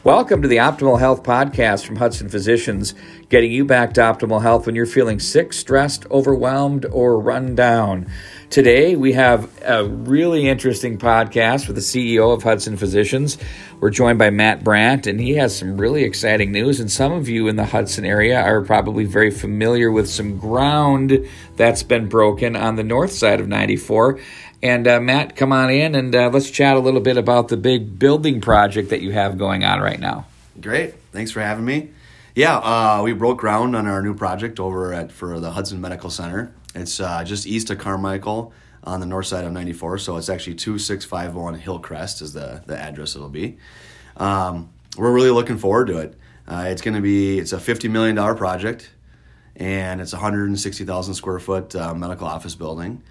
Welcome to the Optimal Health Podcast from Hudson Physicians, getting you back to optimal health when you're feeling sick, stressed, overwhelmed, or run down. Today, we have a really interesting podcast with the CEO of Hudson Physicians. We're joined by Matt Brandt, and he has some really exciting news. And some of you in the Hudson area are probably very familiar with some ground that's been broken on the north side of 94. And Matt, come on in and let's chat a little bit about the big building project that you have going on right now. Great. Thanks for having me. Yeah, we broke ground on our new project over for the Hudson Medical Center. It's just east of Carmichael on the north side of 94, so it's actually 2651 Hillcrest is the address it'll be. We're really looking forward to it. It's a $50 million project, and it's a 160,000 square foot medical office building.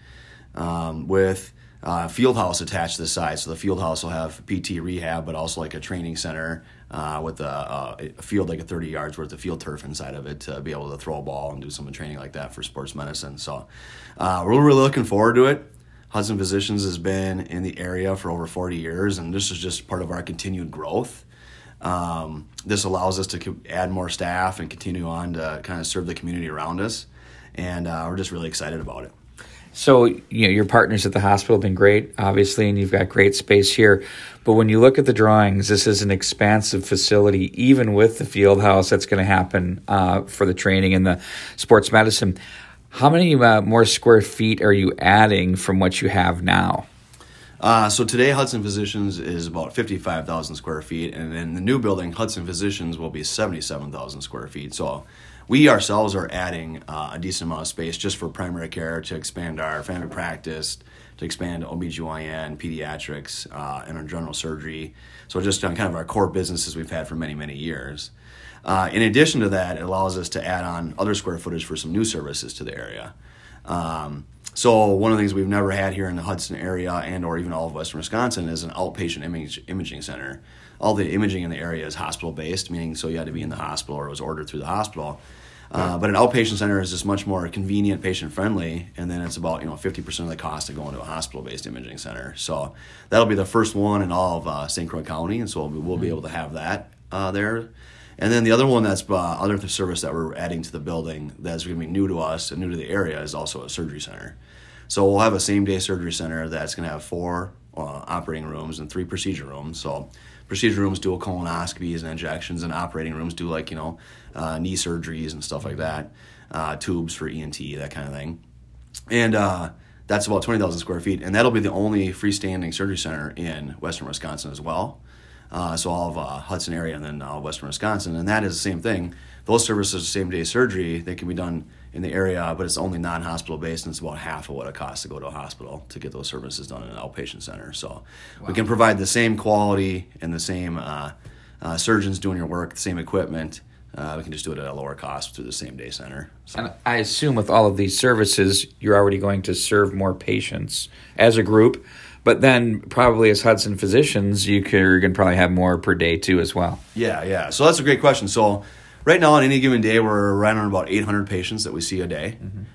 With a field house attached to the side. So the field house will have PT rehab, but also like a training center with a field like 30 yards worth of field turf inside of it to be able to throw a ball and do some training like that for sports medicine. So we're really looking forward to it. Hudson Physicians has been in the area for over 40 years, and this is just part of our continued growth. This allows us to add more staff and continue on to kind of serve the community around us, and we're just really excited about it. So, your partners at the hospital have been great, obviously, and you've got great space here. But when you look at the drawings, this is an expansive facility, even with the field house that's going to happen for the training and the sports medicine. How many more square feet are you adding from what you have now? So today, Hudson Physicians is about 55,000 square feet, and in the new building, Hudson Physicians will be 77,000 square feet. So we ourselves are adding a decent amount of space just for primary care to expand our family practice, to expand OBGYN, pediatrics, and our general surgery. So just on kind of our core businesses we've had for many, many years. In addition to that, it allows us to add on other square footage for some new services to the area. So one of the things we've never had here in the Hudson area and or even all of Western Wisconsin is an outpatient imaging center. All the imaging in the area is hospital-based, meaning so you had to be in the hospital or it was ordered through the hospital. But an outpatient center is just much more convenient, patient-friendly, and then it's about 50% of the cost of going to a hospital-based imaging center. So that'll be the first one in all of St. Croix County, and so we'll be able to have that there. And then the other one that's other service that we're adding to the building that's going to be new to us and new to the area is also a surgery center. So we'll have a same-day surgery center that's going to have 4 operating rooms and 3 procedure rooms. So procedure rooms do colonoscopies and injections, and operating rooms do knee surgeries and stuff like that, tubes for ENT, that kind of thing. And that's about 20,000 square feet, and that'll be the only freestanding surgery center in Western Wisconsin as well. So all of Hudson area and then Western Wisconsin, and that is the same thing. Those services, same-day surgery, they can be done in the area, but it's only non-hospital based, and it's about half of what it costs to go to a hospital to get those services done in an outpatient center. So we can provide the same quality and the same surgeons doing your work, the same equipment. We can just do it at a lower cost through the same-day center. So. And I assume with all of these services, you're already going to serve more patients as a group. But then probably as Hudson Physicians, you're going to probably have more per day too as well. Yeah. So that's a great question. So right now on any given day, we're right on about 800 patients that we see a day.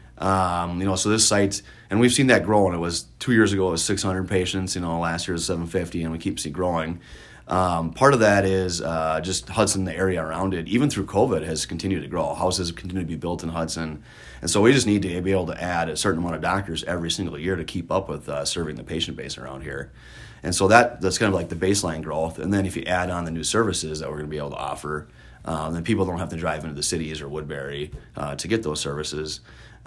Mm-hmm. So this site, and we've seen that grow. And it was 2 years ago, it was 600 patients. Last year was 750, and we keep growing. Part of that is just Hudson, the area around it, even through COVID, has continued to grow. Houses continue to be built in Hudson. And so we just need to be able to add a certain amount of doctors every single year to keep up with serving the patient base around here. And so that's kind of like the baseline growth. And then if you add on the new services that we're going to be able to offer, then people don't have to drive into the cities or Woodbury to get those services.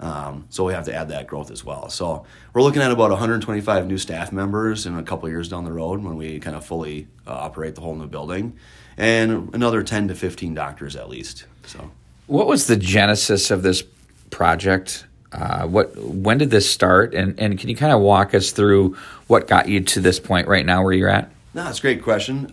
So we have to add that growth as well. So we're looking at about 125 new staff members in a couple of years down the road when we kind of fully operate the whole new building, and another 10 to 15 doctors at least. So, what was the genesis of this project? When did this start? And can you kind of walk us through what got you to this point right now where you're at? No, that's a great question.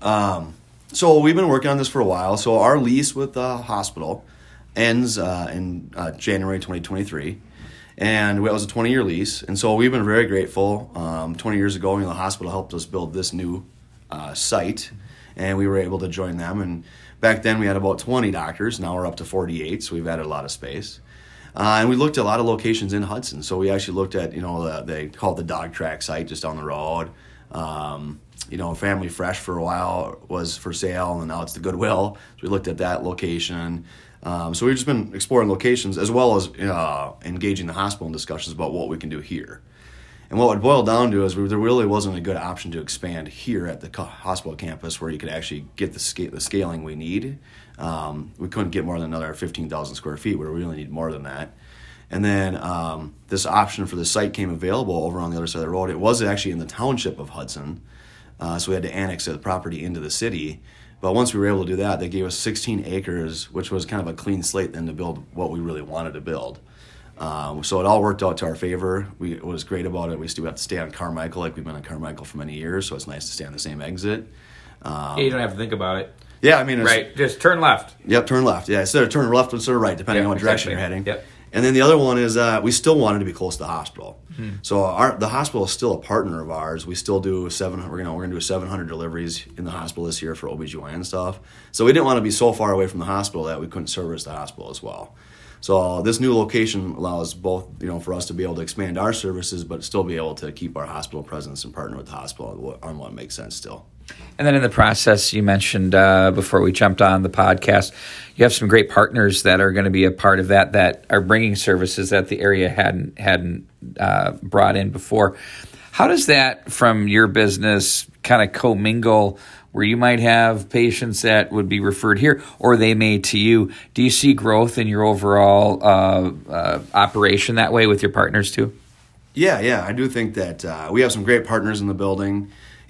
So we've been working on this for a while. So our lease with the hospital ends in January 2023, and it was a 20-year lease. And so we've been very grateful. 20 years ago, the hospital helped us build this new site, and we were able to join them. And back then we had about 20 doctors. Now we're up to 48, so we've added a lot of space. And we looked at a lot of locations in Hudson. So we actually looked at, they call it the dog track site just down the road. Family Fresh for a while was for sale, and now it's the Goodwill. So we looked at that location. So we've just been exploring locations as well as engaging the hospital in discussions about what we can do here. And what it boiled down to is there really wasn't a good option to expand here at the hospital campus where you could actually get the scaling we need. We couldn't get more than another 15,000 square feet. We really need more than that. And then this option for the site came available over on the other side of the road. It was actually in the township of Hudson, so we had to annex the property into the city. But once we were able to do that, they gave us 16 acres, which was kind of a clean slate then to build what we really wanted to build. So it all worked out to our favor. What was great about it, we still have to stay on Carmichael, like we've been on Carmichael for many years, so it's nice to stay on the same exit. You don't have to think about it. Yeah, I mean... Right, just turn left. Yep, turn left. Yeah, instead of turning left, instead of right, depending on what direction you're heading. Yep. And then the other one is we still wanted to be close to the hospital. So the hospital is still a partner of ours. We still do we're gonna do 700 deliveries in the hospital this year for OBGYN stuff. So we didn't want to be so far away from the hospital that we couldn't service the hospital as well. So this new location allows both, for us to be able to expand our services, but still be able to keep our hospital presence and partner with the hospital on what makes sense still. And then in the process, you mentioned before we jumped on the podcast, you have some great partners that are going to be a part of that are bringing services that the area hadn't brought in before. How does that, from your business, kind of commingle where you might have patients that would be referred here or they may to you? Do you see growth in your overall operation that way with your partners too? Yeah, I do think that we have some great partners in the building.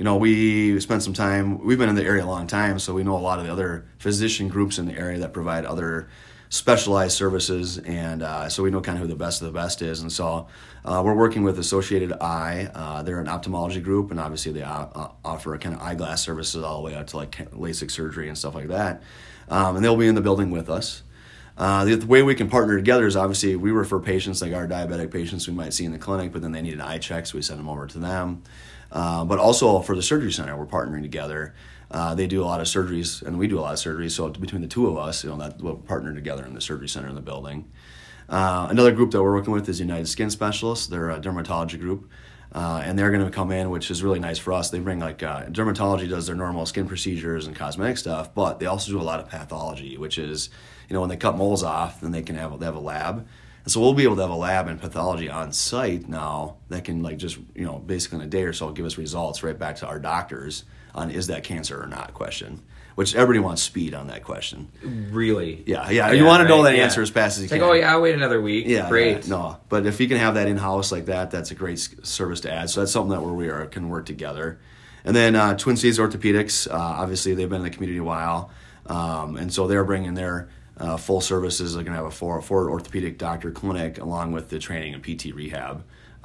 We spent some time, we've been in the area a long time, so we know a lot of the other physician groups in the area that provide other specialized services, and so we know kind of who the best of the best is. And so we're working with Associated Eye. They're an ophthalmology group, and obviously they offer kind of eyeglass services all the way out to like LASIK surgery and stuff like that. And they'll be in the building with us. The way we can partner together is obviously we refer patients, like our diabetic patients we might see in the clinic, but then they need an eye check, so we send them over to them. But also for the surgery center, we're partnering together. They do a lot of surgeries, and we do a lot of surgeries. So between the two of us, that we'll partner together in the surgery center in the building. Another group that we're working with is United Skin Specialists. They're a dermatology group, and they're going to come in, which is really nice for us. They bring dermatology does their normal skin procedures and cosmetic stuff, but they also do a lot of pathology, which is when they cut moles off, then they have a lab. And so we'll be able to have a lab and pathology on site now that can basically in a day or so give us results right back to our doctors on is that cancer or not question, which everybody wants speed on that question. Really? Yeah. You want to know that answer as fast as you can. Like, I'll wait another week. Yeah, great. No, but if you can have that in-house like that, that's a great service to add. So that's something that can work together. And then Twin Cities Orthopedics, obviously they've been in the community a while, and so they're bringing their full services. They're going to have a four orthopedic doctor clinic along with the training and PT rehab.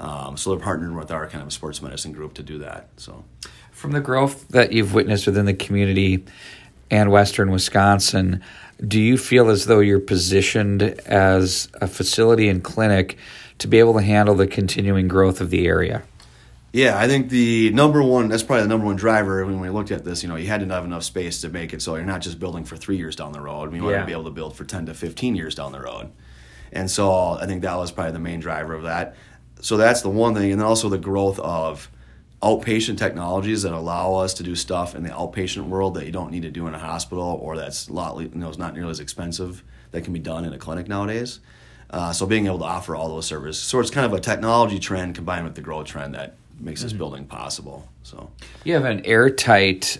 So they're partnering with our kind of sports medicine group to do that. So, from the growth that you've witnessed within the community and Western Wisconsin, do you feel as though you're positioned as a facility and clinic to be able to handle the continuing growth of the area? Yeah, I think that's probably the number one driver when we looked at this. You had to have enough space to make it so you're not just building for 3 years down the road. We want to be able to build for 10 to 15 years down the road. And so I think that was probably the main driver of that. So that's the one thing. And then also the growth of outpatient technologies that allow us to do stuff in the outpatient world that you don't need to do in a hospital, or that's is not nearly as expensive, that can be done in a clinic nowadays. So being able to offer all those services. So it's kind of a technology trend combined with the growth trend that makes this building possible. So you have an airtight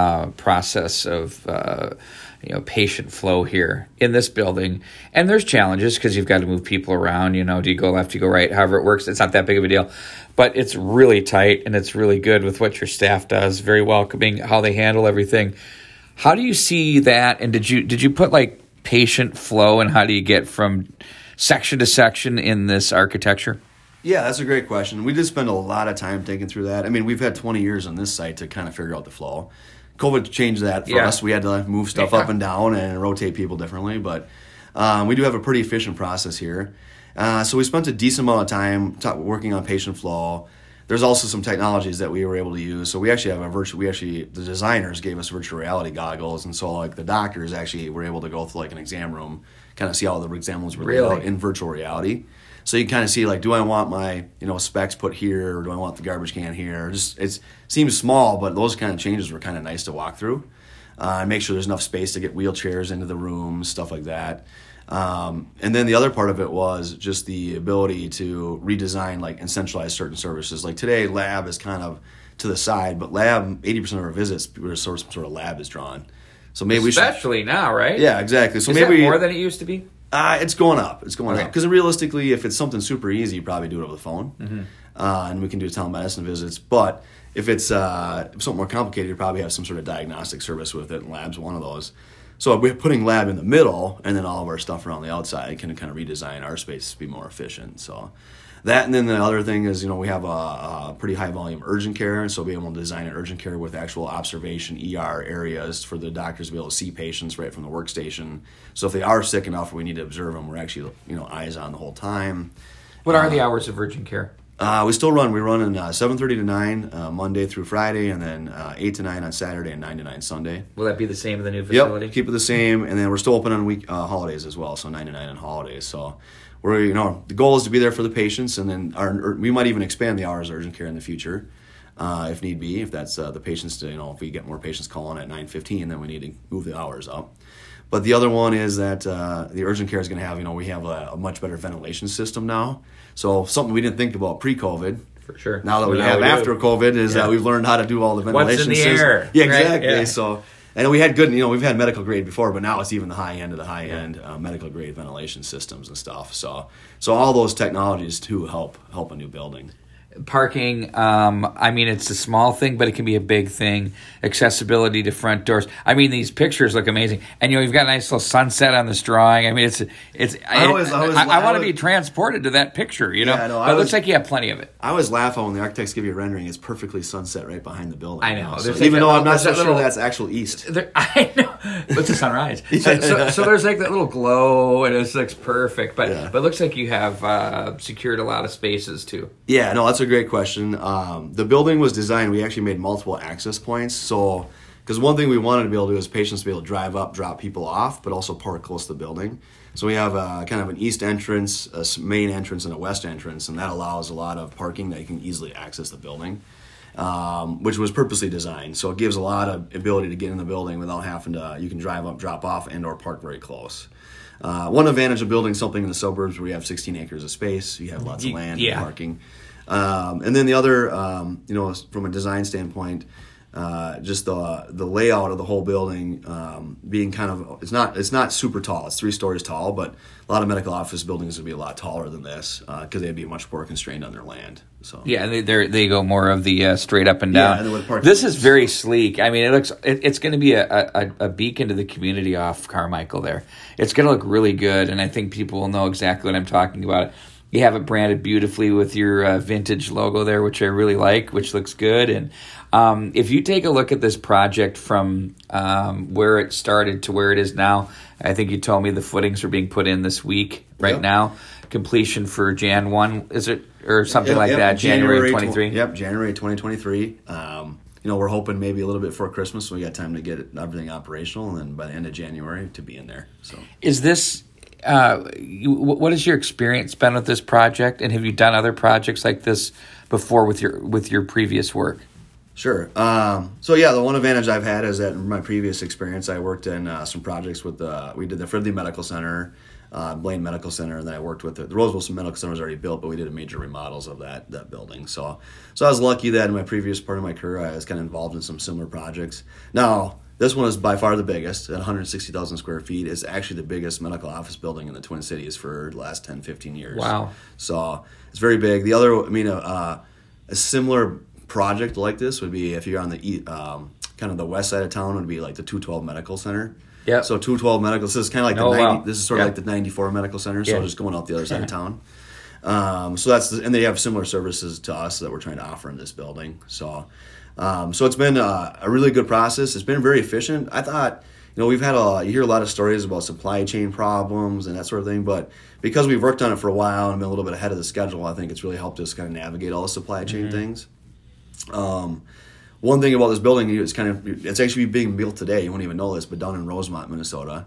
process of patient flow here in this building, and there's challenges because you've got to move people around. Do you go left, do you go right? However it works, it's not that big of a deal, but it's really tight and it's really good with what your staff does. Very welcoming, how they handle everything. How do you see that? And did you put like patient flow, and how do you get from section to section in this architecture? Yeah, that's a great question. We did spend a lot of time thinking through that. I mean, we've had 20 years on this site to kind of figure out the flow. COVID changed that for us. We had to move stuff up and down and rotate people differently, but we do have a pretty efficient process here. So we spent a decent amount of time working on patient flow. There's also some technologies that we were able to use. So we actually have the designers gave us virtual reality goggles, and so the doctors actually were able to go through an exam room, kind of see how the exam was laid out in virtual reality. So you kind of see like, do I want my specs put here, or do I want the garbage can here? Just it seems small, but those kind of changes were kind of nice to walk through. And make sure there's enough space to get wheelchairs into the rooms, stuff like that. And then the other part of it was just the ability to redesign like and centralize certain services. Like today, lab is kind of to the side, but lab 80% of our visits, some sort of lab is drawn. So maybe especially now, right? Yeah, exactly. So is maybe that more than it used to be? It's going up. It's going up because realistically, if it's something super easy, you probably do it over the phone, and we can do telemedicine visits. But if it's something more complicated, you probably have some sort of diagnostic service with it, and lab's one of those. So we're putting lab in the middle, and then all of our stuff around the outside can kind of redesign our space to be more efficient. So that, and then the other thing is, we have a pretty high volume urgent care, and so being able to design an urgent care with actual observation ER areas for the doctors to be able to see patients right from the workstation. So if they are sick enough or we need to observe them, we're actually eyes on the whole time. What are the hours of urgent care? We still run. We run in 7:30 to 9 Monday through Friday, and then 8 to 9 on Saturday and 9 to 9 Sunday. Will that be the same in the new facility? Yep, keep it the same, and then we're still open on holidays as well, so 9 to 9 on holidays. So we're the goal is to be there for the patients, and then we might even expand the hours of urgent care in the future, if need be. If that's the patients, if we get more patients calling at 9:15, then we need to move the hours up. But the other one is that the urgent care is going to have, we have a much better ventilation system now. So something we didn't think about pre-COVID. For sure. Now that we have after COVID is that we've learned how to do all the ventilation What's in the air? Yeah, exactly. Right? Yeah. So, and we had we've had medical grade before, but now it's even the high end of the high end medical grade ventilation systems and stuff. So all those technologies too help a new building. Parking, it's a small thing, but it can be a big thing. Accessibility to front doors. These pictures look amazing, and you've got a nice little sunset on this drawing. I want to be transported to that picture. Yeah, but it looks like you have plenty of it. I always laugh when the architects give you a rendering. It's perfectly sunset right behind the building. I know. So even though I'm not so sure that's actual east. I know, but it's a sunrise. So there's like that little glow, and it looks perfect. But it looks like you have secured a lot of spaces too. Yeah, no, that's a great question. The building was designed, we actually made multiple access points. So, because one thing we wanted to be able to do is patients to be able to drive up, drop people off, but also park close to the building. So we have kind of an east entrance, a main entrance, and a west entrance, and that allows a lot of parking that you can easily access the building, which was purposely designed. So it gives a lot of ability to get in the building without having to, you can drive up, drop off, and or park very close. One advantage of building something in the suburbs where you have 16 acres of space, you have lots of land and parking. And then the other, from a design standpoint, just the layout of the whole building being kind of it's not super tall. It's 3 stories tall, but a lot of medical office buildings would be a lot taller than this because they'd be much more constrained on their land. So they go more of the straight up and down. Yeah, this is very sleek. It's going to be a beacon to the community off Carmichael there. It's going to look really good, and I think people will know exactly what I'm talking about. You have it branded beautifully with your vintage logo there, which I really like, which looks good. And if you take a look at this project from where it started to where it is now, I think you told me the footings are being put in this week now. Completion for Jan 1, is it? Or something like that, January 23? January 2023. We're hoping maybe a little bit before Christmas, so we got time to get everything operational, and then by the end of January to be in there. So is this... what has your experience been with this project, and have you done other projects like this before with your previous work? Sure. The one advantage I've had is that in my previous experience, I worked in some projects with we did the Fridley Medical Center, Blaine Medical Center, and then I worked with the Roseville Medical Center was already built, but we did a major remodels of that building. So I was lucky that in my previous part of my career, I was kind of involved in some similar projects. Now, this one is by far the biggest, at 160,000 square feet. It's actually the biggest medical office building in the Twin Cities for the last 10, 15 years. Wow. So it's very big. The other, a similar project like this would be if you're on the kind of the west side of town, would be like the 212 Medical Center. Yeah. So 212 Medical, this is kind of like this is sort of like the 94 Medical Center, so just going out the other side of town. So that's, and they have similar services to us that we're trying to offer in this building. So it's been a really good process. It's been very efficient. I thought, we've had you hear a lot of stories about supply chain problems and that sort of thing, but because we've worked on it for a while and been a little bit ahead of the schedule, I think it's really helped us kind of navigate all the supply chain things. One thing about this building, it's actually being built today. You won't even know this, but down in Rosemont, Minnesota.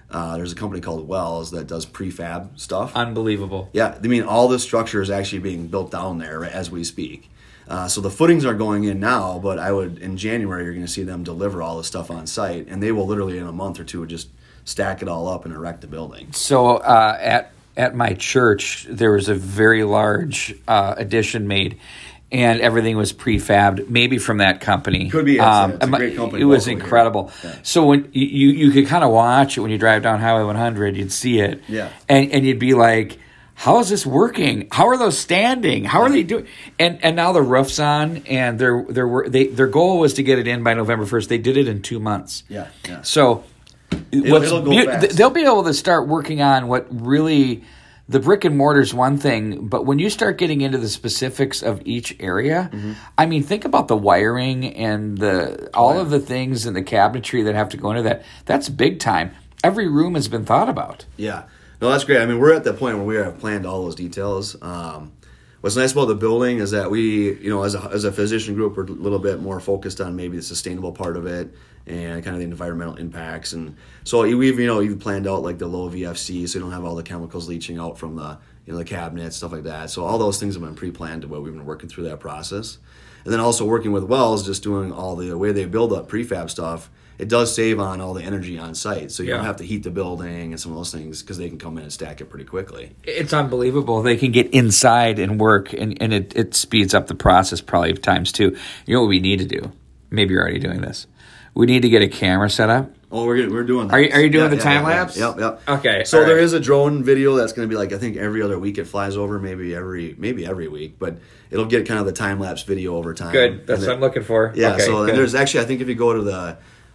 There's a company called Wells that does prefab stuff. Unbelievable. Yeah, I mean, all the structure is actually being built down there as we speak. So the footings are going in now, but in January, you're going to see them deliver all the stuff on site, and they will literally in a month or two just stack it all up and erect the building. So at my church, there was a very large addition made, and everything was prefabbed, maybe from that company. Could be. It's a great company. It was incredible. Yeah. So when you could kind of watch it when you drive down Highway 100, you'd see it, yeah, and you'd be like, how is this working? How are those standing? How are they doing? And now the roof's on, and their goal was to get it in by November 1st. They did it in 2 months. Yeah. So it'll go fast. They'll be able to start working on what really the brick and mortar is one thing, but when you start getting into the specifics of each area, I mean, think about the wiring and all of the things and the cabinetry that have to go into that. That's big time. Every room has been thought about. Yeah. No, that's great. I mean, we're at the point where we have planned all those details. What's nice about the building is that we, as a physician group, we're a little bit more focused on maybe the sustainable part of it and kind of the environmental impacts. And so we've, even planned out like the low VFC, so you don't have all the chemicals leaching out from the cabinets, stuff like that. So all those things have been pre-planned to what we've been working through that process. And then also working with Wells, just doing all the way they build up prefab stuff. It does save on all the energy on site, so you don't have to heat the building and some of those things because they can come in and stack it pretty quickly. It's unbelievable. They can get inside and work, and it speeds up the process probably times two. You know what we need to do? Maybe you're already doing this. We need to get a camera set up. Oh, we're doing that. Are you doing the time lapse? Yep. Okay. So there is a drone video that's going to be like, I think every other week it flies over, maybe every week, but it'll get kind of the time lapse video over time. Good. That's what I'm looking for. Yeah. Okay, so good. there's actually, I think if you go to the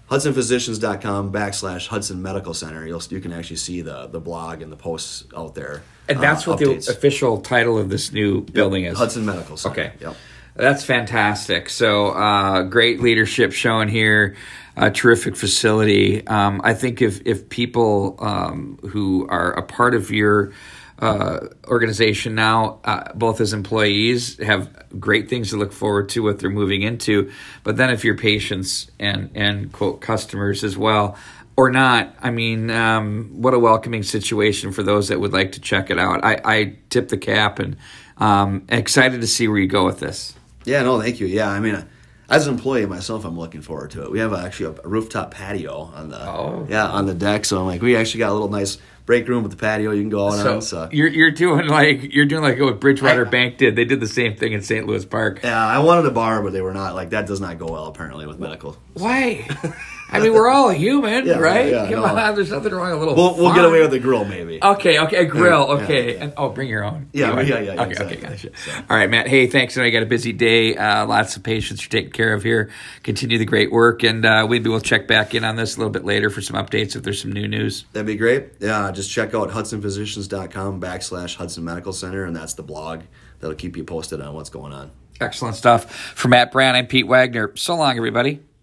HudsonPhysicians.com/Hudson Medical Center, you can actually see the blog and the posts out there. And that's what updates. the official title of this new building is. Hudson Medical Center. Okay. Yep. That's fantastic. So great leadership shown here. A terrific facility. I think if people who are a part of your organization now, both as employees, have great things to look forward to what they're moving into, but then if you're patients and quote customers as well, or not, I mean, what a welcoming situation for those that would like to check it out. I tip the cap and excited to see where you go with this. Yeah, no, thank you. Yeah, I mean, as an employee myself, I'm looking forward to it. We have actually a rooftop patio on the deck, so I'm like, we actually got a little nice break room with the patio you can go out on. So you're doing like what Bridgewater Bank did. They did the same thing in St. Louis Park. Yeah, I wanted a bar, but they were not like that. Does not go well apparently with medical. Why? I mean, we're all human, right? Yeah, Come on, there's nothing wrong with a little. We'll get away with the grill, maybe. Okay, a grill. Okay, and bring your own. Yeah. Okay, exactly. gotcha. So. All right, Matt. Hey, thanks. I know you got a busy day. Lots of patients you're taking care of here. Continue the great work, and maybe we'll check back in on this a little bit later for some updates if there's some new news. That'd be great. Yeah, just check out HudsonPhysicians.com/Hudson Medical Center, and that's the blog that'll keep you posted on what's going on. Excellent stuff. For Matt Brand, I'm Pete Wagner. So long, everybody.